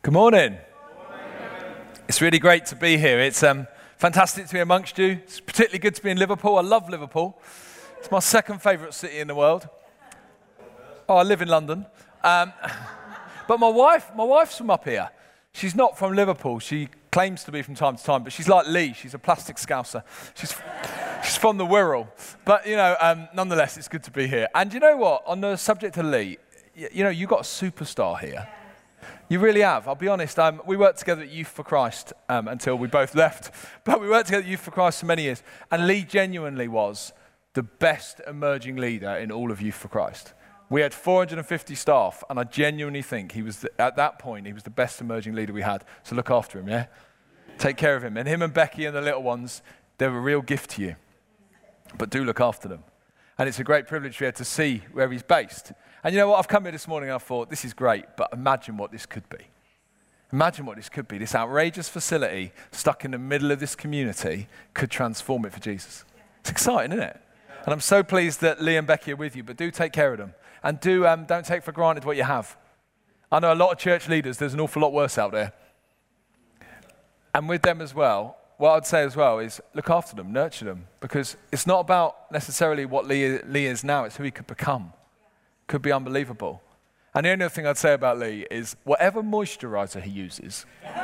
Good morning. It's really great to be here. It's fantastic to be amongst you. It's particularly good to be in Liverpool. I love Liverpool. It's my second favourite city in the world. Oh, I live in London. But my wife's from up here. She's not from Liverpool. She claims to be from time to time, but she's like Lee. She's a plastic scouser. She's from the Wirral. But, nonetheless, it's good to be here. And you know what? On the subject of Lee, you got a superstar here. You really have. I'll be honest. We worked together at Youth for Christ until we both left. But we worked together at Youth for Christ for many years. And Lee genuinely was the best emerging leader in all of Youth for Christ. We had 450 staff, and I genuinely think at that point, he was the best emerging leader we had. So look after him, yeah? Take care of him. And him and Becky and the little ones, they're a real gift to you. But do look after them. And it's a great privilege here to see where he's based. And you know what? I've come here this morning and I thought, this is great, but imagine what this could be. Imagine what this could be. This outrageous facility stuck in the middle of this community could transform it for Jesus. It's exciting, isn't it? And I'm so pleased that Lee and Becky are with you, but do take care of them. And don't take for granted what you have. I know a lot of church leaders, there's an awful lot worse out there. And with them as well, what I'd say as well is look after them, nurture them, because it's not about necessarily what Lee is now, it's who he could become. Could be unbelievable. And the only other thing I'd say about Lee is whatever moisturizer he uses,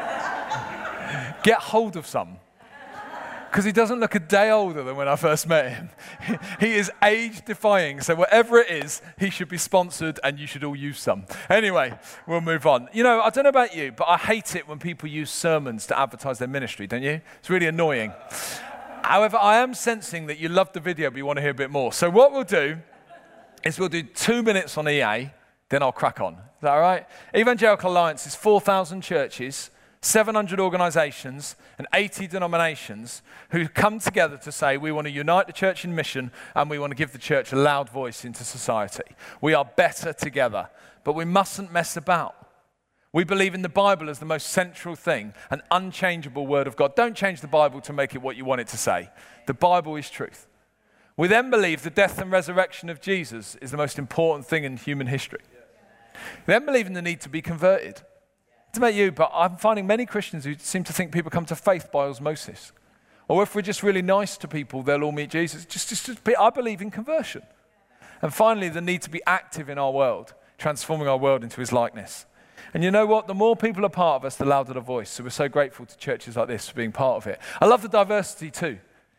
get hold of some. Because he doesn't look a day older than when I first met him. He is age-defying, so whatever it is, he should be sponsored and you should all use some. Anyway, we'll move on. I don't know about you, but I hate it when people use sermons to advertise their ministry, don't you? It's really annoying. However, I am sensing that you love the video, but you want to hear a bit more. So what we'll do is we'll do 2 minutes on EA, then I'll crack on. Is that all right? Evangelical Alliance is 4,000 churches, 700 organizations, and 80 denominations who come together to say we want to unite the church in mission and we want to give the church a loud voice into society. We are better together, but we mustn't mess about. We believe in the Bible as the most central thing, an unchangeable word of God. Don't change the Bible to make it what you want it to say. The Bible is truth. We then believe the death and resurrection of Jesus is the most important thing in human history. We then believe in the need to be converted. I don't know about you, but I'm finding many Christians who seem to think people come to faith by osmosis. Or if we're just really nice to people, they'll all meet Jesus. I believe in conversion. And finally, the need to be active in our world, transforming our world into his likeness. And you know what? The more people are part of us, the louder the voice. So we're so grateful to churches like this for being part of it. I love the diversity too.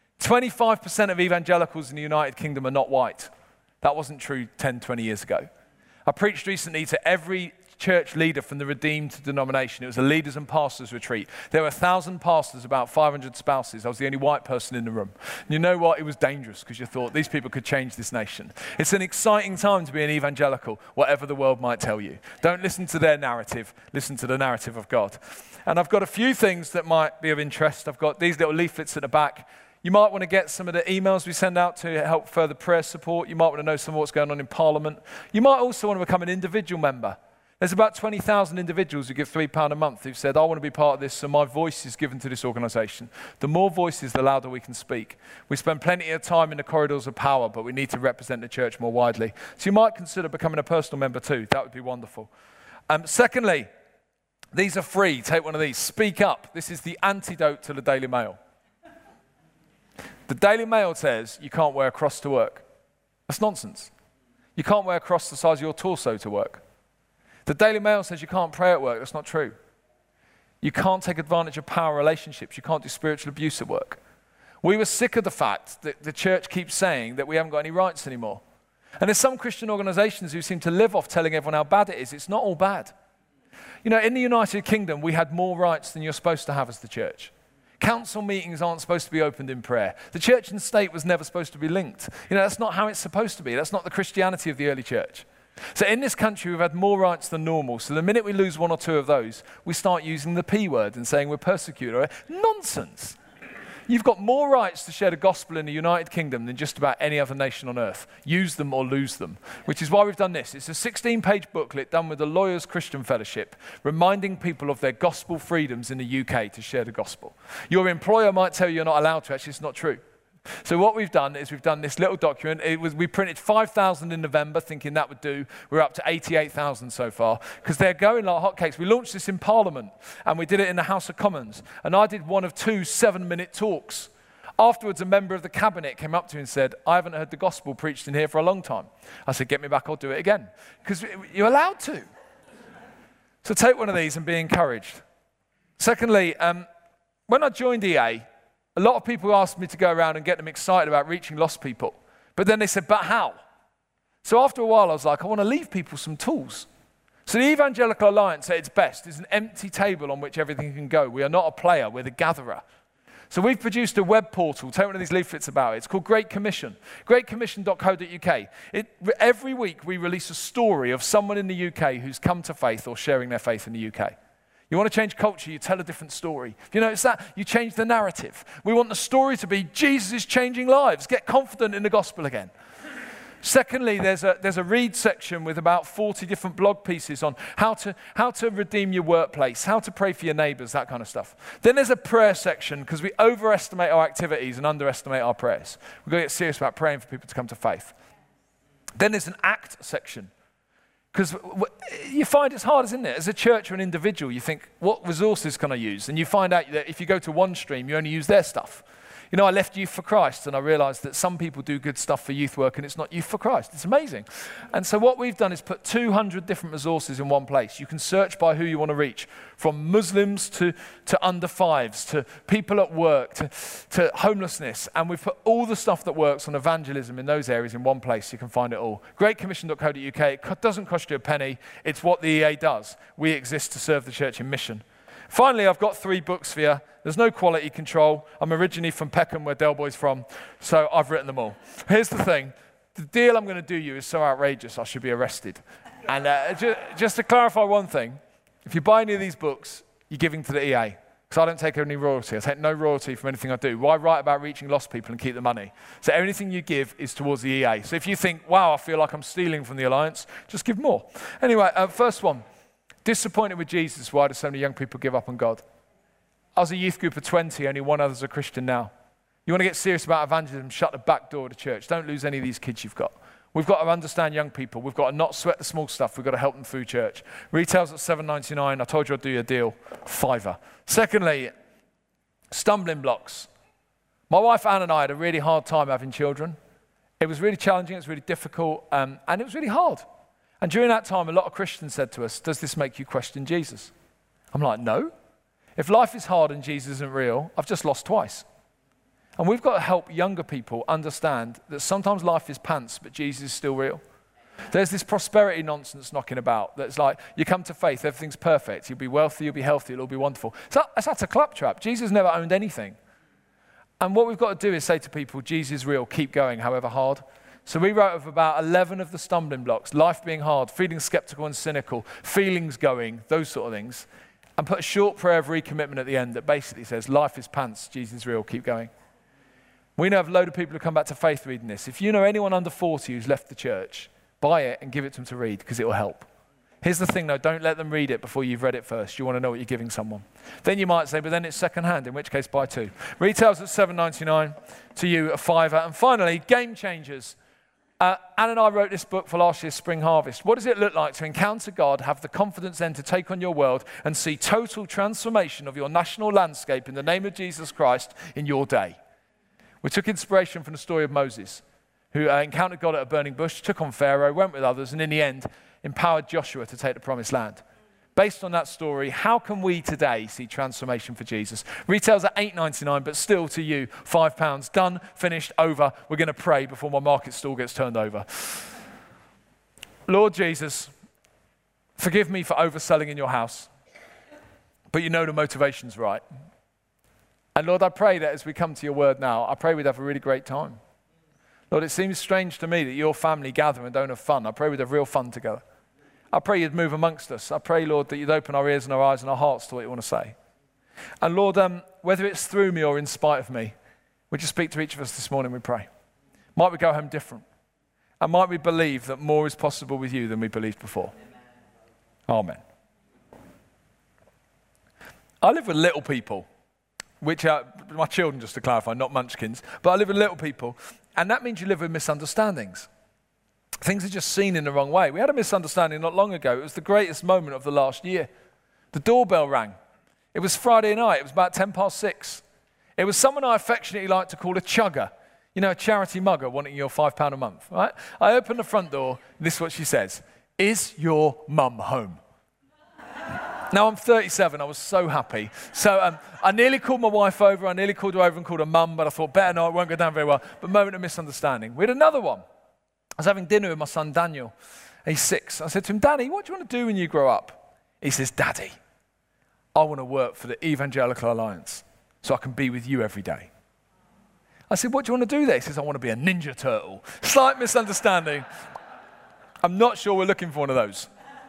25% of evangelicals in the United Kingdom are not white. That wasn't true 10, 20 years ago. I preached recently to every church leader from the Redeemed denomination. It was a leaders and pastors retreat. There were 1,000 pastors, about 500 spouses. I was the only white person in the room. And you know what? It was dangerous because you thought these people could change this nation. It's an exciting time to be an evangelical, whatever the world might tell you. Don't listen to their narrative. Listen to the narrative of God. And I've got a few things that might be of interest. I've got these little leaflets at the back. You might want to get some of the emails we send out to help further prayer support. You might want to know some of what's going on in Parliament. You might also want to become an individual member. There's about 20,000 individuals who give £3 a month who've said, I want to be part of this, so my voice is given to this organisation. The more voices, the louder we can speak. We spend plenty of time in the corridors of power, but we need to represent the church more widely. So you might consider becoming a personal member too. That would be wonderful. Secondly, these are free. Take one of these. Speak Up. This is the antidote to the Daily Mail. The Daily Mail says you can't wear a cross to work. That's nonsense. You can't wear a cross the size of your torso to work. The Daily Mail says you can't pray at work. That's not true. You can't take advantage of power relationships. You can't do spiritual abuse at work. We were sick of the fact that the church keeps saying that we haven't got any rights anymore. And there's some Christian organizations who seem to live off telling everyone how bad it is. It's not all bad. In the United Kingdom, we had more rights than you're supposed to have as the church. Council meetings aren't supposed to be opened in prayer. The church and state was never supposed to be linked. That's not how it's supposed to be. That's not the Christianity of the early church. So in this country, we've had more rights than normal. So the minute we lose one or two of those, we start using the P word and saying we're persecuted. Nonsense. You've got more rights to share the gospel in the United Kingdom than just about any other nation on earth. Use them or lose them, which is why we've done this. It's a 16-page booklet done with the Lawyers Christian Fellowship, reminding people of their gospel freedoms in the UK to share the gospel. Your employer might tell you you're not allowed to. Actually, it's not true. So what we've done is we've done this little document. We printed 5,000 in November, thinking that would do. We're up to 88,000 so far, because they're going like hotcakes. We launched this in Parliament, and we did it in the House of Commons. And I did one of 2 7-minute talks. Afterwards, a member of the cabinet came up to me and said, I haven't heard the gospel preached in here for a long time. I said, get me back, I'll do it again. Because you're allowed to. So take one of these and be encouraged. Secondly, when I joined EA, a lot of people asked me to go around and get them excited about reaching lost people. But then they said, but how? So after a while, I was like, I want to leave people some tools. So the Evangelical Alliance, at its best, is an empty table on which everything can go. We are not a player, we're the gatherer. So we've produced a web portal. Take one of these leaflets about it. It's called Great Commission, greatcommission.co.uk. Every week we release a story of someone in the UK who's come to faith or sharing their faith in the UK. You want to change culture, you tell a different story. You know, it's that, you change the narrative. We want the story to be, Jesus is changing lives. Get confident in the gospel again. Secondly, there's a read section with about 40 different blog pieces on how to redeem your workplace, how to pray for your neighbors, that kind of stuff. Then there's a prayer section, because we overestimate our activities and underestimate our prayers. We've got to get serious about praying for people to come to faith. Then there's an act section. Because you find it's hard, isn't it? As a church or an individual, you think, what resources can I use? And you find out that if you go to OneStream, you only use their stuff. You know, I left Youth for Christ, and I realized that some people do good stuff for youth work, and it's not Youth for Christ. It's amazing. And so what we've done is put 200 different resources in one place. You can search by who you want to reach, from Muslims to under fives, to people at work, to homelessness. And we've put all the stuff that works on evangelism in those areas in one place. You can find it all. Greatcommission.co.uk. It doesn't cost you a penny. It's what the EA does. We exist to serve the church in mission. Finally, I've got 3 books for you. There's no quality control. I'm originally from Peckham, where Del Boy's from, so I've written them all. Here's the thing. The deal I'm going to do you is so outrageous, I should be arrested. And just to clarify one thing, if you buy any of these books, you're giving to the EA, because I don't take any royalty. I take no royalty from anything I do. Why write about reaching lost people and keep the money? So anything you give is towards the EA. So if you think, wow, I feel like I'm stealing from the Alliance, just give more. Anyway, first one. Disappointed with Jesus, why do so many young people give up on God? I was a youth group of 20, only one other's a Christian now. You want to get serious about evangelism, shut the back door of the church. Don't lose any of these kids you've got. We've got to understand young people. We've got to not sweat the small stuff. We've got to help them through church. Retails at $7.99. I told you I'd do you a deal. $5. Secondly, stumbling blocks. My wife Anne and I had a really hard time having children. It was really challenging, it was really difficult, and it was really hard. And during that time, a lot of Christians said to us, does this make you question Jesus? I'm like, no. If life is hard and Jesus isn't real, I've just lost twice. And we've got to help younger people understand that sometimes life is pants, but Jesus is still real. There's this prosperity nonsense knocking about that's like, you come to faith, everything's perfect. You'll be wealthy, you'll be healthy, it'll all be wonderful. So that's a claptrap. Jesus never owned anything. And what we've got to do is say to people, Jesus is real, keep going, however hard. So we wrote of about 11 of the stumbling blocks, life being hard, feeling skeptical and cynical, feelings going, those sort of things, and put a short prayer of recommitment at the end that basically says, life is pants, Jesus is real, keep going. We know of a load of people who come back to faith reading this. If you know anyone under 40 who's left the church, buy it and give it to them to read, because it will help. Here's the thing though, don't let them read it before you've read it first. You want to know what you're giving someone. Then you might say, but then it's second-hand, in which case buy 2. Retails at $7.99, to you a $5. And finally, Game Changers. Anne and I wrote this book for last year's Spring Harvest. What does it look like to encounter God, have the confidence then to take on your world and see total transformation of your national landscape in the name of Jesus Christ in your day? We took inspiration from the story of Moses, who encountered God at a burning bush, took on Pharaoh, went with others, and in the end, empowered Joshua to take the promised land. Based on that story, how can we today see transformation for Jesus? Retails at $8.99, but still to you, £5. Done, finished, over. We're going to pray before my market stall gets turned over. Lord Jesus, forgive me for overselling in your house, but you know the motivation's right. And Lord, I pray that as we come to your word now, I pray we'd have a really great time. Lord, it seems strange to me that your family gather and don't have fun. I pray we'd have real fun together. I pray you'd move amongst us. I pray, Lord, that you'd open our ears and our eyes and our hearts to what you want to say. And Lord, whether it's through me or in spite of me, would you speak to each of us this morning, we pray. Might we go home different? And might we believe that more is possible with you than we believed before? Amen. I live with little people. which are my children, just to clarify, not munchkins, but I live with little people, and that means you live with misunderstandings. Things are just seen in the wrong way. We had a misunderstanding not long ago. It was the greatest moment of the last year. The doorbell rang. It was Friday night. It was about 6:10. It was someone I affectionately like to call a chugger. You know, a charity mugger wanting your £5 a month, right? I open the front door, and this is what she says: "Is your mum home?" Now, I'm 37. I was so happy. So I nearly called my wife over. I nearly called her over and called her mum, but I thought, better not, it won't go down very well. But moment of misunderstanding. We had another one. I was having dinner with my son, Daniel. He's 6. I said to him, "Danny, what do you want to do when you grow up?" He says, "Daddy, I want to work for the Evangelical Alliance so I can be with you every day." I said, "What do you want to do there?" He says, "I want to be a Ninja Turtle." Slight misunderstanding. I'm not sure we're looking for one of those.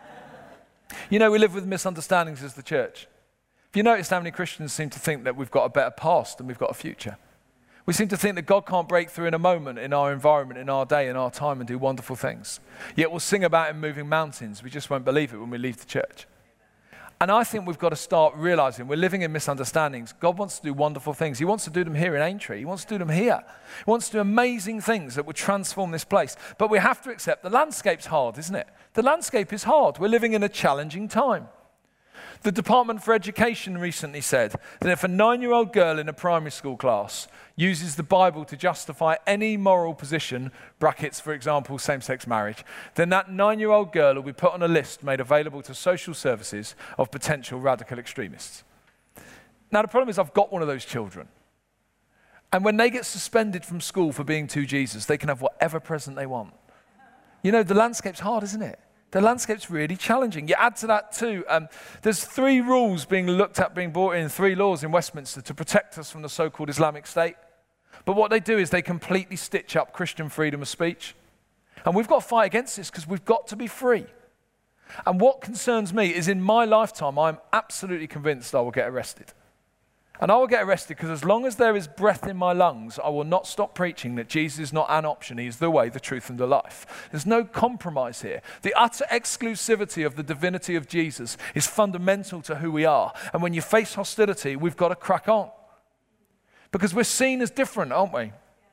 You know, we live with misunderstandings as the church. Have you noticed how many Christians seem to think that we've got a better past than we've got a future? We seem to think that God can't break through in a moment, in our environment, in our day, in our time, and do wonderful things. Yet we'll sing about him moving mountains. We just won't believe it when we leave the church. And I think we've got to start realizing we're living in misunderstandings. God wants to do wonderful things. He wants to do them here in Aintree. He wants to do them here. He wants to do amazing things that will transform this place. But we have to accept the landscape's hard, isn't it? The landscape is hard. We're living in a challenging time. The Department for Education recently said that if a 9-year-old girl in a primary school class uses the Bible to justify any moral position, brackets, for example, same-sex marriage, then that 9-year-old girl will be put on a list made available to social services of potential radical extremists. Now, the problem is I've got one of those children. And when they get suspended from school for being to Jesus, they can have whatever present they want. You know, the landscape's hard, isn't it? The landscape's really challenging. You add to that too, there's 3 rules being looked at, being brought in, 3 laws in Westminster to protect us from the so-called Islamic State. But what they do is they completely stitch up Christian freedom of speech. And we've got to fight against this because we've got to be free. And what concerns me is in my lifetime, I'm absolutely convinced I will get arrested. And I will get arrested because as long as there is breath in my lungs, I will not stop preaching that Jesus is not an option. He is the way, the truth, and the life. There's no compromise here. The utter exclusivity of the divinity of Jesus is fundamental to who we are. And when you face hostility, we've got to crack on. Because we're seen as different, aren't we?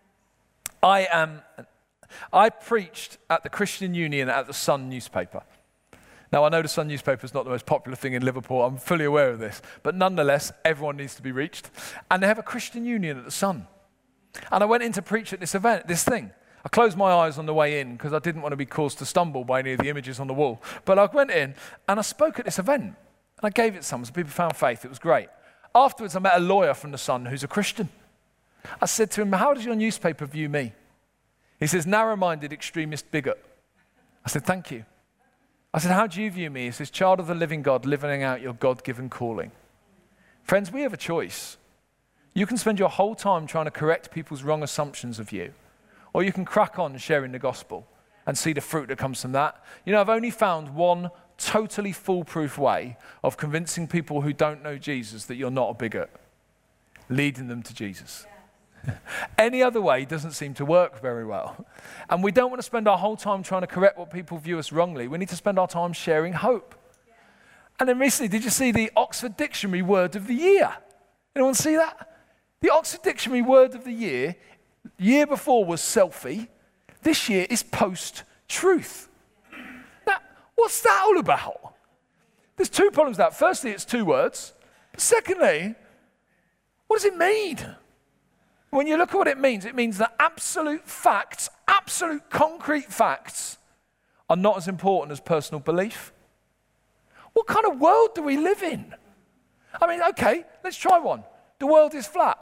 I preached at the Christian Union at the Sun newspaper. Now, I know the Sun newspaper is not the most popular thing in Liverpool. I'm fully aware of this. But nonetheless, everyone needs to be reached. And they have a Christian Union at the Sun. And I went in to preach at this event, this thing. I closed my eyes on the way in because I didn't want to be caused to stumble by any of the images on the wall. But I went in and I spoke at this event. And I gave it some. So people found faith. It was great. Afterwards, I met a lawyer from the Sun who's a Christian. I said to him, "How does your newspaper view me?" He says, "Narrow-minded extremist bigot." I said, "Thank you." I said, "How do you view me?" He says, "Child of the living God, living out your God-given calling." Friends, we have a choice. You can spend your whole time trying to correct people's wrong assumptions of you, or you can crack on sharing the gospel and see the fruit that comes from that. You know, I've only found one totally foolproof way of convincing people who don't know Jesus that you're not a bigot: leading them to Jesus. Any other way doesn't seem to work very well. And we don't want to spend our whole time trying to correct what people view us wrongly. We need to spend our time sharing hope. And then recently, did you see the Oxford Dictionary word of the year? Anyone see that? The Oxford Dictionary word of the year before was selfie. This year is post-truth. Now, what's that all about? There's 2 problems with that. Firstly, it's 2 words. But secondly, what does it mean? When you look at what it means that absolute facts, absolute concrete facts, are not as important as personal belief. What kind of world do we live in? I mean, okay, let's try one. The world is flat.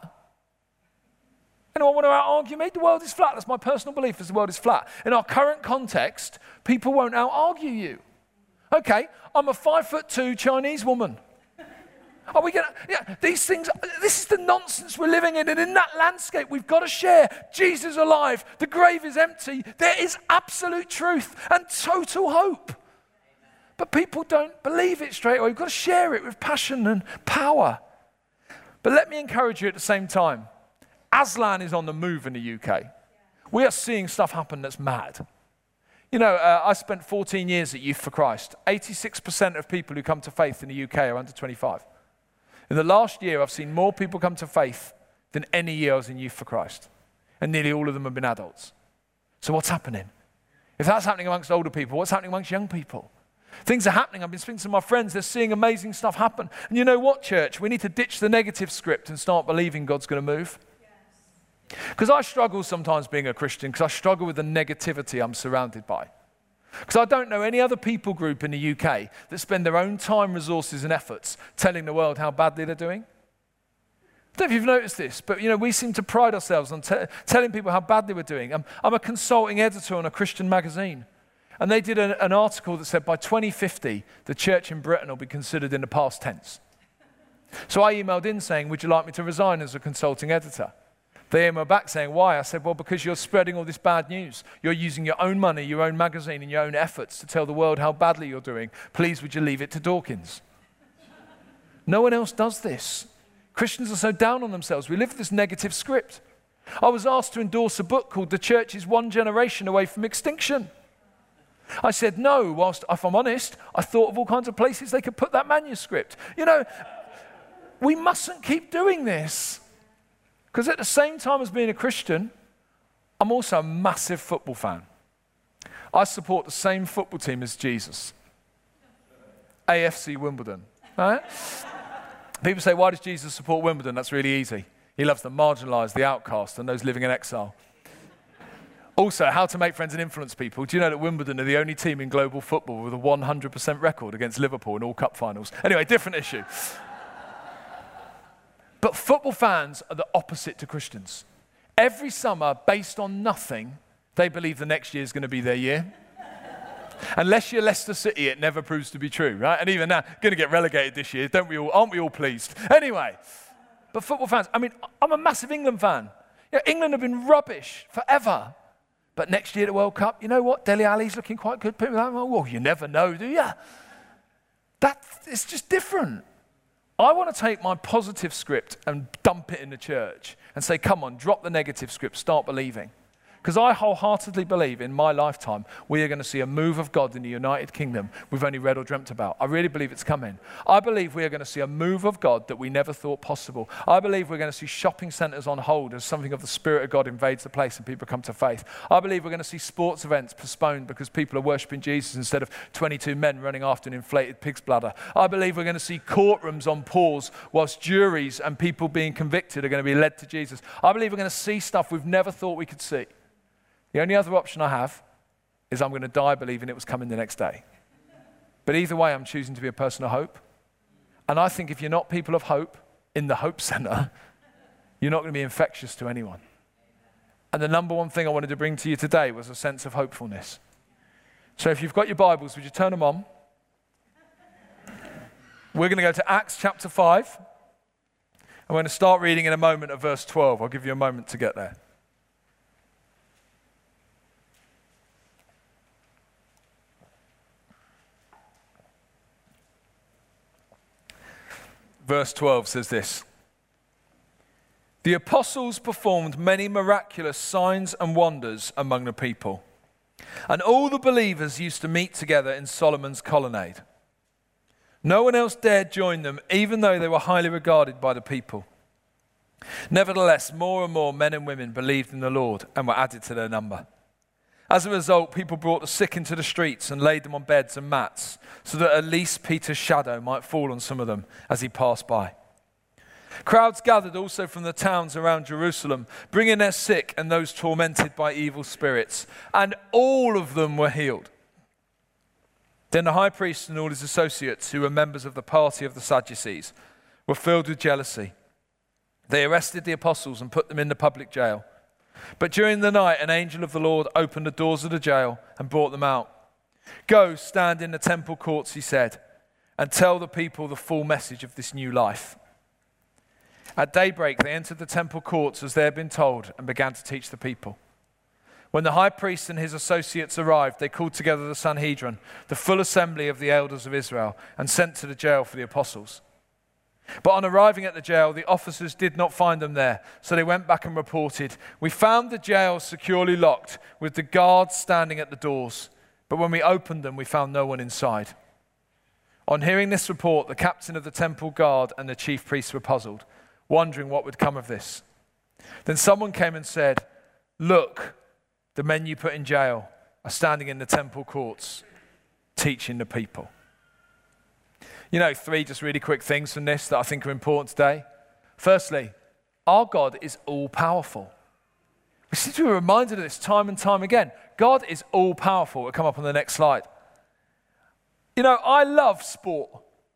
Anyone want to out-argue me? The world is flat. That's my personal belief, is the world is flat. In our current context, people won't out-argue you. Okay, I'm a 5'2" Chinese woman. Are we going to, these things, this is the nonsense we're living in. And in that landscape, we've got to share Jesus is alive. The grave is empty. There is absolute truth and total hope. But people don't believe it straight away. We've got to share it with passion and power. But let me encourage you at the same time. Aslan is on the move in the UK. We are seeing stuff happen that's mad. You know, I spent 14 years at Youth for Christ. 86% of people who come to faith in the UK are under 25. In the last year, I've seen more people come to faith than any year I was in Youth for Christ. And nearly all of them have been adults. So what's happening? If that's happening amongst older people, what's happening amongst young people? Things are happening. I've been speaking to my friends. They're seeing amazing stuff happen. And you know what, church? We need to ditch the negative script and start believing God's going to move. Because I struggle sometimes being a Christian, because I struggle with the negativity I'm surrounded by. Because I don't know any other people group in the UK that spend their own time, resources and efforts telling the world how badly they're doing. I don't know if you've noticed this, but we seem to pride ourselves on telling people how badly we're doing. I'm a consulting editor on a Christian magazine, and they did an article that said by 2050, the church in Britain will be considered in the past tense. So I emailed in saying, would you like me to resign as a consulting editor? They emailed back saying, why? I said, well, because you're spreading all this bad news. You're using your own money, your own magazine, and your own efforts to tell the world how badly you're doing. Please, would you leave it to Dawkins? No one else does this. Christians are so down on themselves. We live this negative script. I was asked to endorse a book called The Church is One Generation Away from Extinction. I said no, whilst, if I'm honest, I thought of all kinds of places they could put that manuscript. We mustn't keep doing this. Because at the same time as being a Christian, I'm also a massive football fan. I support the same football team as Jesus. AFC Wimbledon. Right? People say, why does Jesus support Wimbledon? That's really easy. He loves the marginalised, the outcast, and those living in exile. Also, how to make friends and influence people. Do you know that Wimbledon are the only team in global football with a 100% record against Liverpool in all cup finals? Anyway, different issue. But football fans are the opposite to Christians. Every summer, based on nothing, they believe the next year is going to be their year. Unless you're Leicester City, it never proves to be true, right? And even now, going to get relegated this year, aren't we all pleased? Anyway, but football fans, I'm a massive England fan. England have been rubbish forever. But next year at the World Cup, you know what? Dele Alli's looking quite good. People are like, well, you never know, do you? It's just different. I want to take my positive script and dump it in the church and say, come on, drop the negative script, start believing. Because I wholeheartedly believe in my lifetime we are going to see a move of God in the United Kingdom we've only read or dreamt about. I really believe it's coming. I believe we are going to see a move of God that we never thought possible. I believe we're going to see shopping centres on hold as something of the Spirit of God invades the place and people come to faith. I believe we're going to see sports events postponed because people are worshipping Jesus instead of 22 men running after an inflated pig's bladder. I believe we're going to see courtrooms on pause whilst juries and people being convicted are going to be led to Jesus. I believe we're going to see stuff we've never thought we could see. The only other option I have is I'm going to die believing it was coming the next day. But either way, I'm choosing to be a person of hope. And I think if you're not people of hope in the Hope Centre, you're not going to be infectious to anyone. And the number one thing I wanted to bring to you today was a sense of hopefulness. So if you've got your Bibles, would you turn them on? We're going to go to Acts chapter 5. I'm going to start reading in a moment at verse 12. I'll give you a moment to get there. Verse 12 says this: the apostles performed many miraculous signs and wonders among the people, and all the believers used to meet together in Solomon's colonnade. No one else dared join them, even though they were highly regarded by the people. Nevertheless, more and more men and women believed in the Lord and were added to their number. As a result, people brought the sick into the streets and laid them on beds and mats, so that at least Peter's shadow might fall on some of them as he passed by. Crowds gathered also from the towns around Jerusalem, bringing their sick and those tormented by evil spirits, and all of them were healed. Then the high priest and all his associates, who were members of the party of the Sadducees, were filled with jealousy. They arrested the apostles and put them in the public jail. But during the night, an angel of the Lord opened the doors of the jail and brought them out. Go, stand in the temple courts, he said, and tell the people the full message of this new life. At daybreak, they entered the temple courts as they had been told and began to teach the people. When the high priest and his associates arrived, they called together the Sanhedrin, the full assembly of the elders of Israel, and sent to the jail for the apostles. But on arriving at the jail, the officers did not find them there, so they went back and reported, "We found the jail securely locked, with the guards standing at the doors. But when we opened them, we found no one inside." On hearing this report, the captain of the temple guard and the chief priests were puzzled, wondering what would come of this. Then someone came and said, "Look, the men you put in jail are standing in the temple courts, teaching the people." You know, 3 just really quick things from this that I think are important today. Firstly, our God is all-powerful. We seem to be reminded of this time and time again. God is all-powerful. It'll come up on the next slide. You know, I love sport.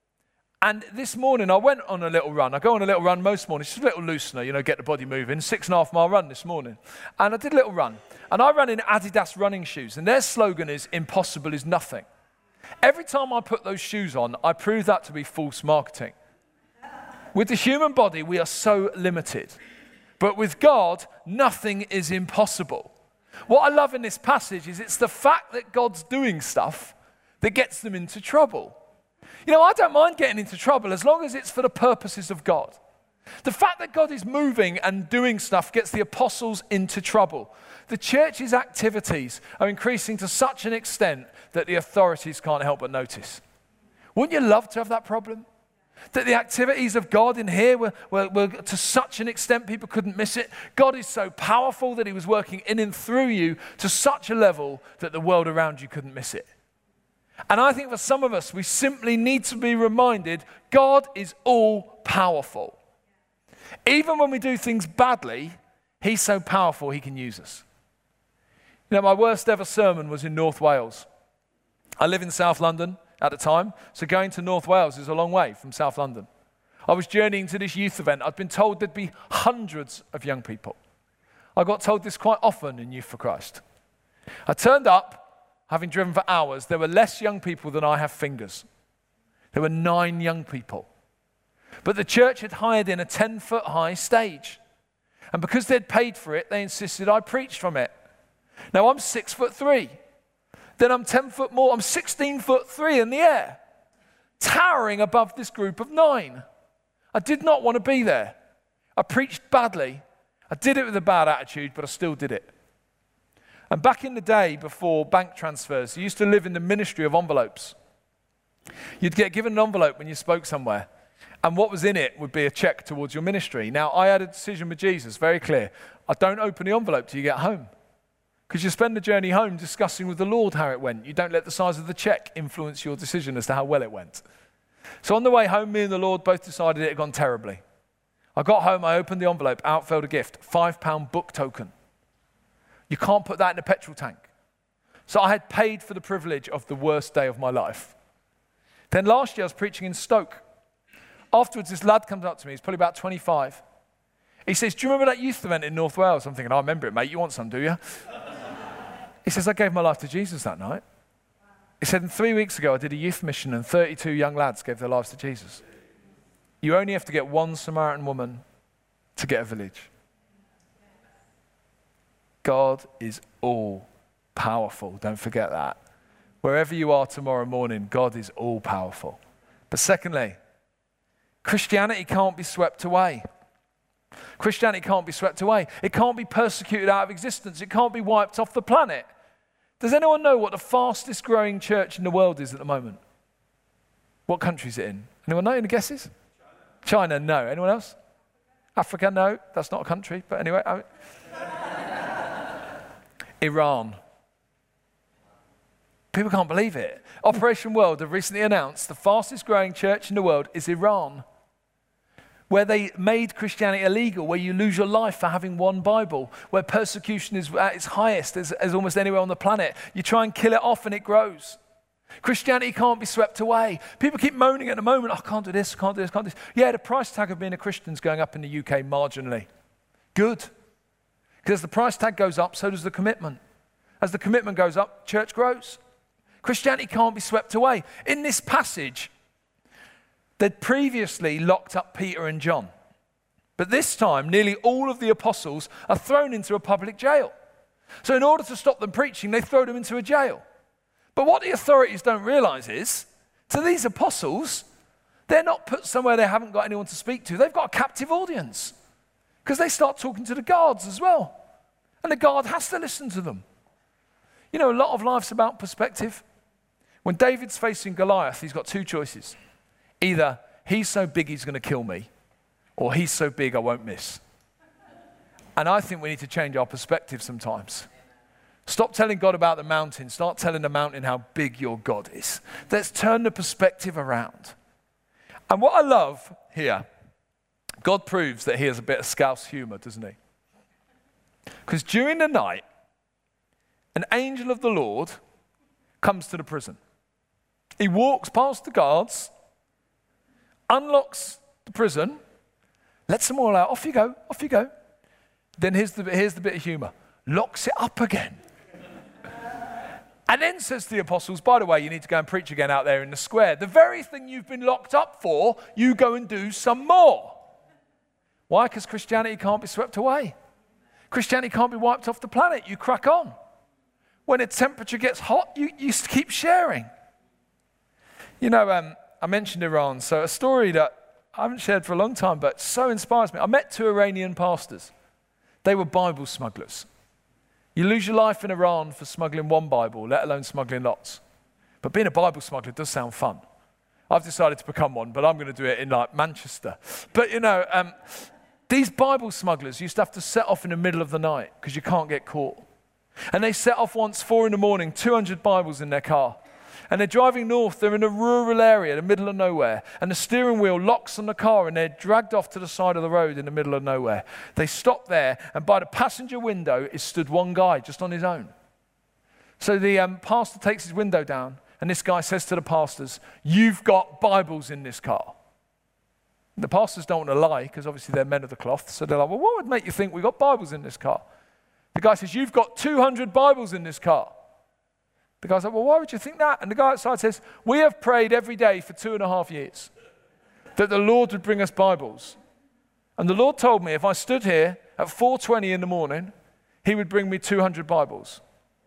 And this morning I went on a little run. I go on a little run most mornings, just a little loosener, you know, get the body moving. 6.5 mile run this morning. And I did a little run. And I ran in Adidas running shoes. And their slogan is, "Impossible is nothing." Every time I put those shoes on, I prove that to be false marketing. With the human body, we are so limited. But with God, nothing is impossible. What I love in this passage is it's the fact that God's doing stuff that gets them into trouble. You know, I don't mind getting into trouble as long as it's for the purposes of God. The fact that God is moving and doing stuff gets the apostles into trouble. The church's activities are increasing to such an extent that the authorities can't help but notice. Wouldn't you love to have that problem? That the activities of God in here were to such an extent people couldn't miss it. God is so powerful that he was working in and through you to such a level that the world around you couldn't miss it. And I think for some of us, we simply need to be reminded God is all powerful. Even when we do things badly, he's so powerful he can use us. You know, my worst ever sermon was in North Wales. I live in South London at the time, so going to North Wales is a long way from South London. I was journeying to this youth event. I'd been told there'd be hundreds of young people. I got told this quite often in Youth for Christ. I turned up, having driven for hours. There were less young people than I have fingers. There were 9 young people. But the church had hired in a 10-foot high stage. And because they'd paid for it, they insisted I preached from it. Now I'm 6'3". Then I'm 10 foot more. I'm 16'3" in the air, towering above this group of 9. I did not want to be there. I preached badly. I did it with a bad attitude, but I still did it. And back in the day before bank transfers, you used to live in the ministry of envelopes. You'd get given an envelope when you spoke somewhere, and what was in it would be a check towards your ministry. Now, I had a decision with Jesus, very clear. I don't open the envelope till you get home. Because you spend the journey home discussing with the Lord how it went. You don't let the size of the check influence your decision as to how well it went. So on the way home, me and the Lord both decided it had gone terribly. I got home, I opened the envelope, out fell a gift, £5 book token. You can't put that in a petrol tank. So I had paid for the privilege of the worst day of my life. Then last year I was preaching in Stoke. Afterwards, this lad comes up to me, he's probably about 25. He says, "Do you remember that youth event in North Wales?" I'm thinking, "I remember it, mate. You want some, do you?" He says, "I gave my life to Jesus that night." He said, "And 3 weeks ago, I did a youth mission and 32 young lads gave their lives to Jesus." You only have to get one Samaritan woman to get a village. God is all powerful. Don't forget that. Wherever you are tomorrow morning, God is all powerful. But secondly, Christianity can't be swept away. Christianity can't be swept away. It can't be persecuted out of existence. It can't be wiped off the planet. Does anyone know what the fastest growing church in the world is at the moment? What country is it in? Anyone know? Any guesses? China, no. Anyone else? Africa, no. That's not a country. But anyway. Iran. People can't believe it. Operation World have recently announced the fastest growing church in the world is Iran, where they made Christianity illegal, where you lose your life for having one Bible, where persecution is at its highest as almost anywhere on the planet. You try and kill it off and it grows. Christianity can't be swept away. People keep moaning at the moment, "I can't do this, can't do this, can't do this." Yeah, the price tag of being a Christian is going up in the UK marginally. Good. Because as the price tag goes up, so does the commitment. As the commitment goes up, church grows. Christianity can't be swept away. In this passage, they'd previously locked up Peter and John. But this time, nearly all of the apostles are thrown into a public jail. So in order to stop them preaching, they throw them into a jail. But what the authorities don't realize is, to these apostles, they're not put somewhere they haven't got anyone to speak to. They've got a captive audience. Because they start talking to the guards as well. And the guard has to listen to them. You know, a lot of life's about perspective. When David's facing Goliath, he's got two choices. Either he's so big he's going to kill me, or he's so big I won't miss. And I think we need to change our perspective sometimes. Stop telling God about the mountain. Start telling the mountain how big your God is. Let's turn the perspective around. And what I love here, God proves that he has a bit of Scouse humor, doesn't he? Because during the night, an angel of the Lord comes to the prison. He walks past the guards, unlocks the prison, lets them all out. Off you go, off you go. Then here's the bit of humor. Locks it up again. And then says to the apostles, by the way, you need to go and preach again out there in the square. The very thing you've been locked up for, you go and do some more. Why? Because Christianity can't be swept away. Christianity can't be wiped off the planet. You crack on. When the temperature gets hot, you keep sharing. You know, I mentioned Iran, so a story that I haven't shared for a long time, but so inspires me. I met two Iranian pastors. They were Bible smugglers. You lose your life in Iran for smuggling one Bible, let alone smuggling lots. But being a Bible smuggler does sound fun. I've decided to become one, but I'm going to do it in like Manchester. But you know, these Bible smugglers used to have to set off in the middle of the night because you can't get caught. And they set off once 4 a.m, 200 Bibles in their car. And they're driving north, they're in a rural area, the middle of nowhere, and the steering wheel locks on the car and they're dragged off to the side of the road in the middle of nowhere. They stop there, and by the passenger window is stood one guy just on his own. So the pastor takes his window down, and this guy says to the pastors, "You've got Bibles in this car." And the pastors don't want to lie, because obviously they're men of the cloth, so they're like, "Well, what would make you think we've got Bibles in this car?" The guy says, "You've got 200 Bibles in this car." The guy's like, "Well, why would you think that?" And the guy outside says, "We have prayed every day for 2.5 years that the Lord would bring us Bibles. And the Lord told me if I stood here at 4:20 in the morning, he would bring me 200 Bibles."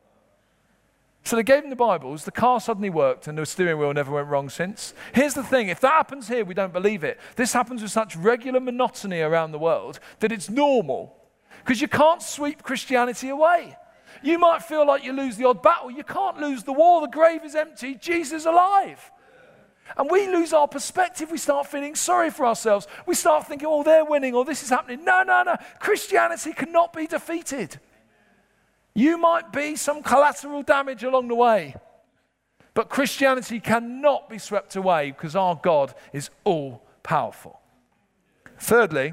So they gave him the Bibles, the car suddenly worked, and the steering wheel never went wrong since. Here's the thing, if that happens here, we don't believe it. This happens with such regular monotony around the world that it's normal. Because you can't sweep Christianity away. You might feel like you lose the odd battle. You can't lose the war. The grave is empty. Jesus is alive. And we lose our perspective. We start feeling sorry for ourselves. We start thinking, oh, they're winning, or this is happening. No, no, no. Christianity cannot be defeated. You might be some collateral damage along the way, but Christianity cannot be swept away because our God is all powerful. Thirdly,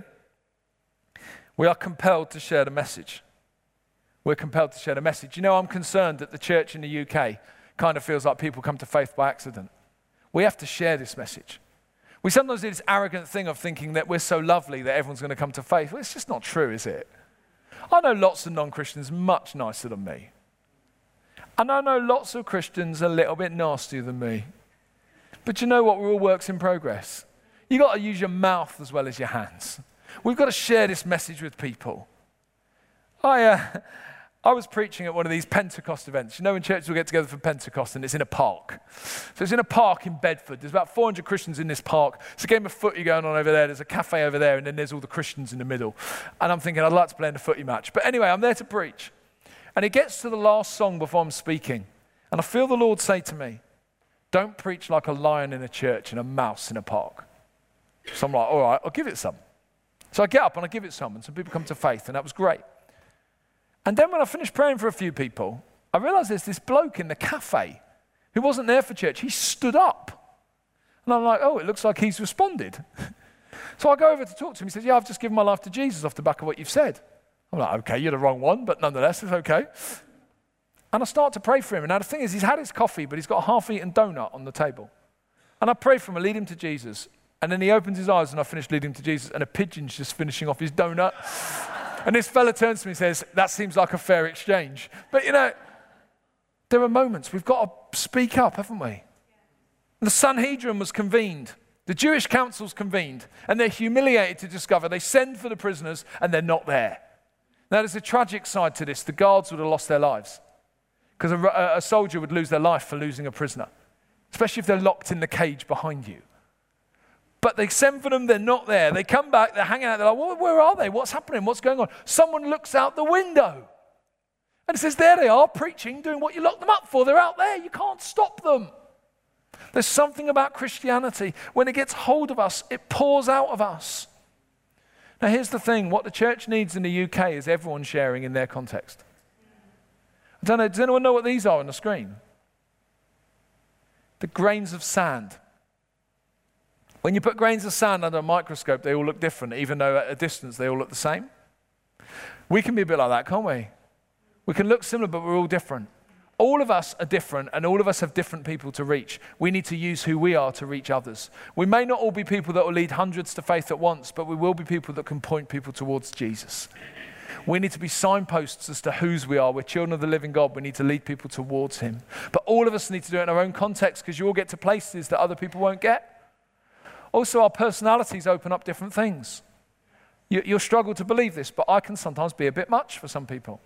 we are compelled to share the message. We're compelled to share the message. You know, I'm concerned that the church in the UK kind of feels like people come to faith by accident. We have to share this message. We sometimes do this arrogant thing of thinking that we're so lovely that everyone's going to come to faith. Well, it's just not true, is it? I know lots of non-Christians much nicer than me. And I know lots of Christians a little bit nastier than me. But you know what? We're all works in progress. You've got to use your mouth as well as your hands. We've got to share this message with people. I was preaching at one of these Pentecost events. You know when churches will get together for Pentecost and it's in a park. So it's in a park in Bedford. There's about 400 Christians in this park. There's a game of footy going on over there. There's a cafe over there, and then there's all the Christians in the middle. And I'm thinking, I'd like to play in a footy match. But anyway, I'm there to preach. And it gets to the last song before I'm speaking. And I feel the Lord say to me, don't preach like a lion in a church and a mouse in a park. So I'm like, all right, I'll give it some. So I get up and I give it some, and some people come to faith, and that was great. And then when I finished praying for a few people, I realized there's this bloke in the cafe who wasn't there for church. He stood up. And I'm like, oh, it looks like he's responded. So I go over to talk to him. He says, yeah, I've just given my life to Jesus off the back of what you've said. I'm like, okay, you're the wrong one, but nonetheless, it's okay. And I start to pray for him. And now the thing is, he's had his coffee, but he's got a half-eaten donut on the table. And I pray for him, I lead him to Jesus. And then he opens his eyes and I finish leading him to Jesus, and a pigeon's just finishing off his donut. And this fella turns to me and says, that seems like a fair exchange. But you know, there are moments we've got to speak up, haven't we? The Sanhedrin was convened. The Jewish council's convened. And they're humiliated to discover they send for the prisoners and they're not there. Now there's a tragic side to this. The guards would have lost their lives. Because a soldier would lose their life for losing a prisoner. Especially if they're locked in the cage behind you. But they send for them, they're not there. They come back, they're hanging out, they're like, well, where are they? What's happening? What's going on? Someone looks out the window. And it says, there they are, preaching, doing what you locked them up for. They're out there, you can't stop them. There's something about Christianity. When it gets hold of us, it pours out of us. Now here's the thing. What the church needs in the UK is everyone sharing in their context. I don't know, does anyone know what these are on the screen? The grains of sand. When you put grains of sand under a microscope, they all look different, even though at a distance they all look the same. We can be a bit like that, can't we? We can look similar, but we're all different. All of us are different, and all of us have different people to reach. We need to use who we are to reach others. We may not all be people that will lead hundreds to faith at once, but we will be people that can point people towards Jesus. We need to be signposts as to whose we are. We're children of the living God. We need to lead people towards him. But all of us need to do it in our own context, because you all get to places that other people won't get. Also, our personalities open up different things. You'll struggle to believe this, but I can sometimes be a bit much for some people.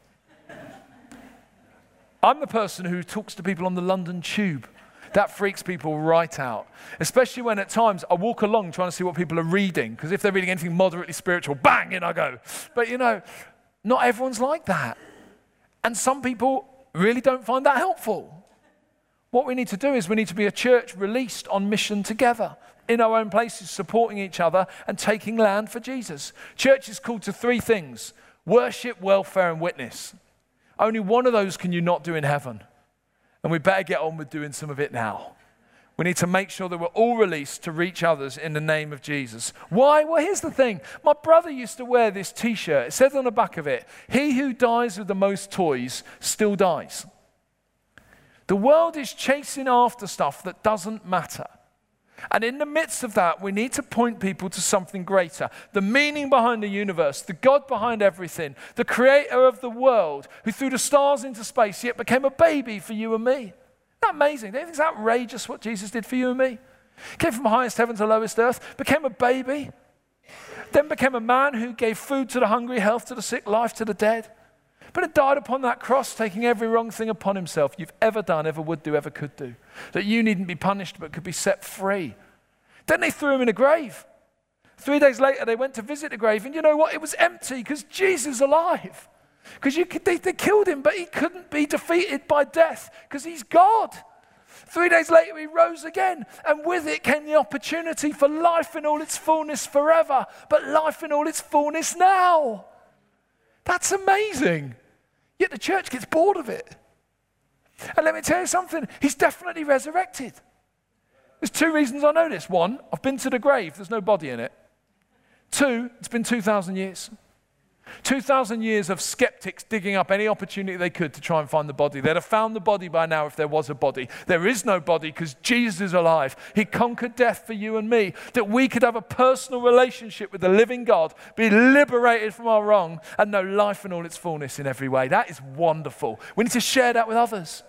I'm the person who talks to people on the London Tube. That freaks people right out, especially when at times I walk along trying to see what people are reading, because if they're reading anything moderately spiritual, bang, in I go. But not everyone's like that. And some people really don't find that helpful. What we need to do is we need to be a church released on mission together, in our own places, supporting each other and taking land for Jesus. Church is called to 3 things: worship, welfare, and witness. Only one of those can you not do in heaven. And we better get on with doing some of it now. We need to make sure that we're all released to reach others in the name of Jesus. Why? Well, here's the thing. My brother used to wear this t-shirt. It says on the back of it, "He who dies with the most toys still dies." The world is chasing after stuff that doesn't matter. And in the midst of that, we need to point people to something greater. The meaning behind the universe, the God behind everything, the creator of the world, who threw the stars into space, yet became a baby for you and me. Isn't that amazing? Don't you think it's outrageous what Jesus did for you and me? Came from highest heaven to lowest earth, became a baby, then became a man who gave food to the hungry, health to the sick, life to the dead. But it died upon that cross, taking every wrong thing upon himself you've ever done, ever would do, ever could do. That you needn't be punished, but could be set free. Then they threw him in a grave. 3 days later, they went to visit the grave, and you know what? It was empty, because Jesus is alive. Because they killed him, but he couldn't be defeated by death, because he's God. 3 days later, he rose again, and with it came the opportunity for life in all its fullness forever, but life in all its fullness now. That's amazing. Yet the church gets bored of it. And let me tell you something, he's definitely resurrected. There's 2 reasons I know this. 1, I've been to the grave, there's no body in it. 2, it's been 2,000 years. 2,000 years of skeptics digging up any opportunity they could to try and find the body. They'd have found the body by now if there was a body. There is no body because Jesus is alive. He conquered death for you and me, that we could have a personal relationship with the living God, be liberated from our wrong, and know life in all its fullness in every way. That is wonderful. We need to share that with others.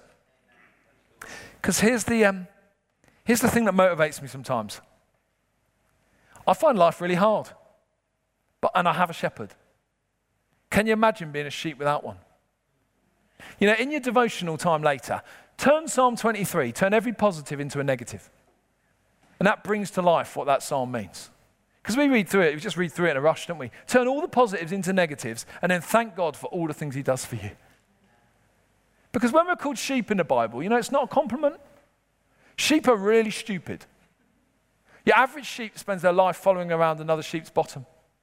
Because here's the thing that motivates me sometimes. I find life really hard, and I have a shepherd. Can you imagine being a sheep without one? In your devotional time later, turn Psalm 23, turn every positive into a negative. And that brings to life what that psalm means. Because we just read through it in a rush, don't we? Turn all the positives into negatives, and then thank God for all the things he does for you. Because when we're called sheep in the Bible, it's not a compliment. Sheep are really stupid. Your average sheep spends their life following around another sheep's bottom.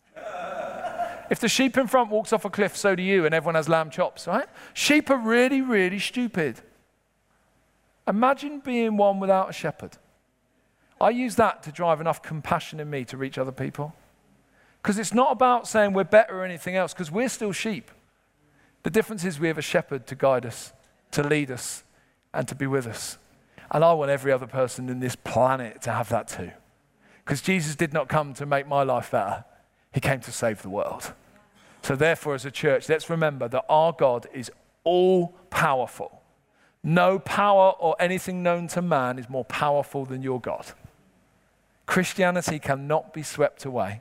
If the sheep in front walks off a cliff, so do you, and everyone has lamb chops, right? Sheep are really, really stupid. Imagine being one without a shepherd. I use that to drive enough compassion in me to reach other people. Because it's not about saying we're better or anything else, because we're still sheep. The difference is we have a shepherd to guide us, to lead us, and to be with us. And I want every other person in this planet to have that too. Because Jesus did not come to make my life better. He came to save the world. So therefore, as a church, let's remember that our God is all-powerful. No power or anything known to man is more powerful than your God. Christianity cannot be swept away.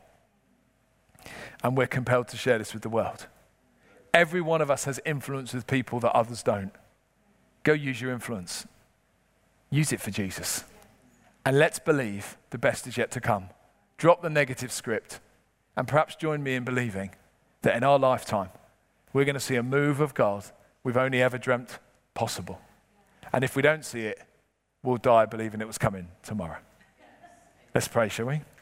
And we're compelled to share this with the world. Every one of us has influence with people that others don't. Go use your influence. Use it for Jesus. And let's believe the best is yet to come. Drop the negative script. And perhaps join me in believing that in our lifetime, we're going to see a move of God we've only ever dreamt possible. And if we don't see it, will die believing it was coming tomorrow. Let's pray, shall we?